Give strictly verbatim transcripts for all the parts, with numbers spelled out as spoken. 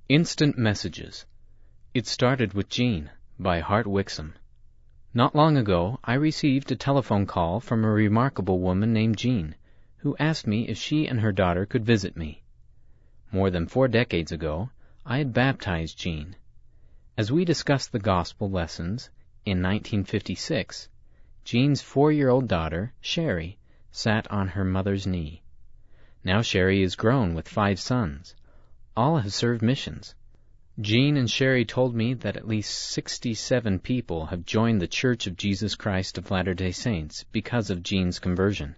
Instant Messages. It Started with Jean by Hart Wixom. Not long ago, I received a telephone call from a remarkable woman named Jean, who asked me if she and her daughter could visit me. More than four decades ago, I had baptized Jean. As we discussed the gospel lessons in nineteen fifty-six, Jean's four-year-old daughter, Sherry, sat on her mother's knee. Now Sherry is grown with five sons. All have served missions. Jean and Sherry told me that at least sixty-seven people have joined the Church of Jesus Christ of Latter-day Saints because of Jean's conversion.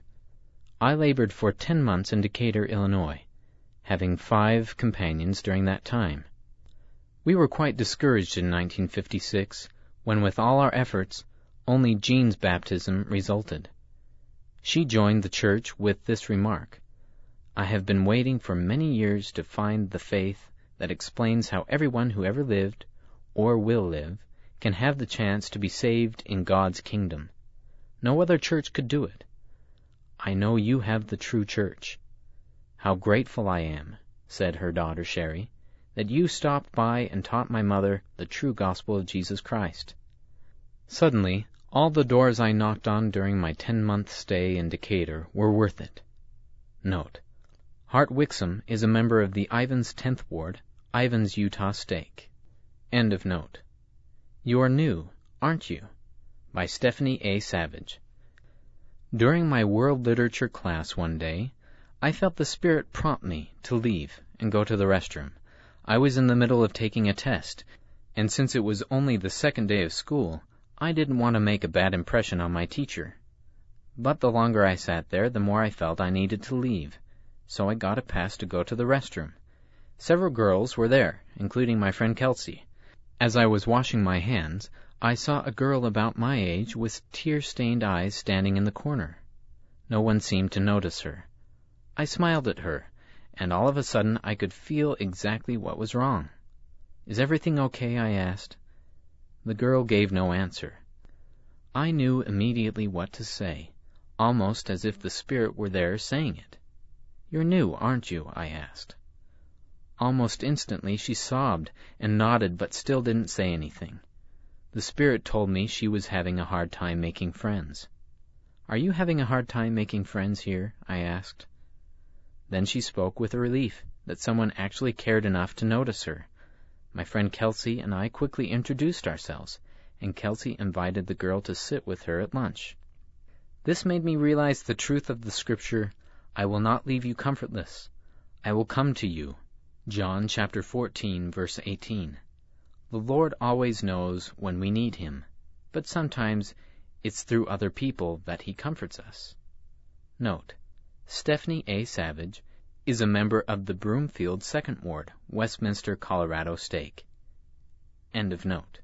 I labored for ten months in Decatur, Illinois, having five companions during that time. We were quite discouraged in nineteen fifty-six, when with all our efforts, only Jean's baptism resulted. She joined the church with this remark: "I have been waiting for many years to find the faith that explains how everyone who ever lived, or will live, can have the chance to be saved in God's kingdom. No other church could do it. I know you have the true church. How grateful I am," said her daughter Sherry, "that you stopped by and taught my mother the true gospel of Jesus Christ." Suddenly, all the doors I knocked on during my ten-month stay in Decatur were worth it. Note: Hart Wixom is a member of the Ivins tenth Ward, Ivins, Utah Stake. End of note. You Are New, Aren't You? By Stephanie A. Savage. During my world literature class one day, I felt the Spirit prompt me to leave and go to the restroom. I was in the middle of taking a test, and since it was only the second day of school, I didn't want to make a bad impression on my teacher. But the longer I sat there, the more I felt I needed to leave, so I got a pass to go to the restroom. Several girls were there, including my friend Kelsey. As I was washing my hands, I saw a girl about my age with tear-stained eyes standing in the corner. No one seemed to notice her. I smiled at her, and all of a sudden I could feel exactly what was wrong. "Is everything okay?" I asked. The girl gave no answer. I knew immediately what to say, almost as if the Spirit were there saying it. "You're new, aren't you?" I asked. Almost instantly she sobbed and nodded but still didn't say anything. The Spirit told me she was having a hard time making friends. "Are you having a hard time making friends here?" I asked. Then she spoke with relief that someone actually cared enough to notice her. My friend Kelsey and I quickly introduced ourselves, and Kelsey invited the girl to sit with her at lunch. This made me realize the truth of the scripture, "I will not leave you comfortless. I will come to you." John chapter fourteen, verse eighteen. The Lord always knows when we need Him, but sometimes it's through other people that He comforts us. Note: Stephanie A. Savage is a member of the Broomfield second Ward, Westminster, Colorado Stake. End of note.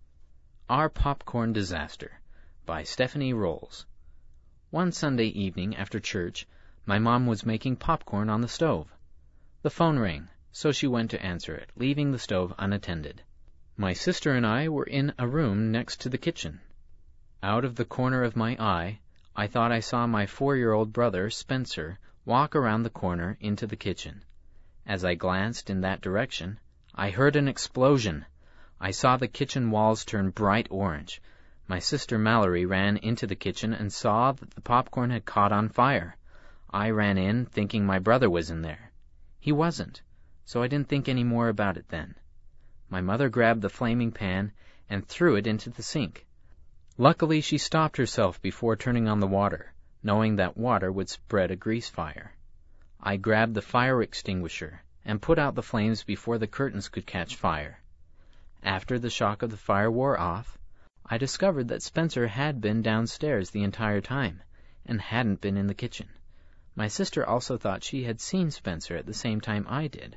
Our Popcorn Disaster by Stephanie Rolls. One Sunday evening after church, my mom was making popcorn on the stove. The phone rang, so she went to answer it, leaving the stove unattended. My sister and I were in a room next to the kitchen. Out of the corner of my eye, I thought I saw my four-year-old brother, Spencer, walk around the corner into the kitchen. As I glanced in that direction, I heard an explosion. I saw the kitchen walls turn bright orange. My sister Mallory ran into the kitchen and saw that the popcorn had caught on fire. I ran in, thinking my brother was in there. He wasn't, so I didn't think any more about it then. My mother grabbed the flaming pan and threw it into the sink. Luckily, she stopped herself before turning on the water, knowing that water would spread a grease fire. I grabbed the fire extinguisher and put out the flames before the curtains could catch fire. After the shock of the fire wore off, I discovered that Spencer had been downstairs the entire time and hadn't been in the kitchen. My sister also thought she had seen Spencer at the same time I did.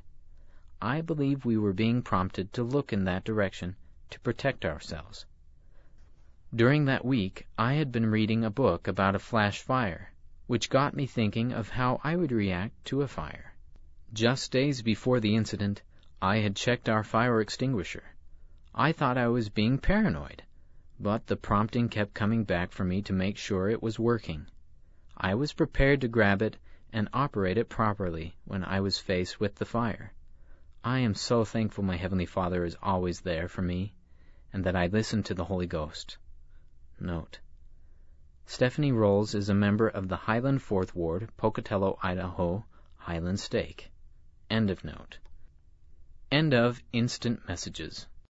I believe we were being prompted to look in that direction to protect ourselves. During that week, I had been reading a book about a flash fire, which got me thinking of how I would react to a fire. Just days before the incident, I had checked our fire extinguisher. I thought I was being paranoid, but the prompting kept coming back for me to make sure it was working. I was prepared to grab it and operate it properly when I was faced with the fire. I am so thankful my Heavenly Father is always there for me, and that I listen to the Holy Ghost. Note: Stephanie Rolls is a member of the Highland Fourth Ward, Pocatello, Idaho, Highland Stake. End of note. End of Instant Messages.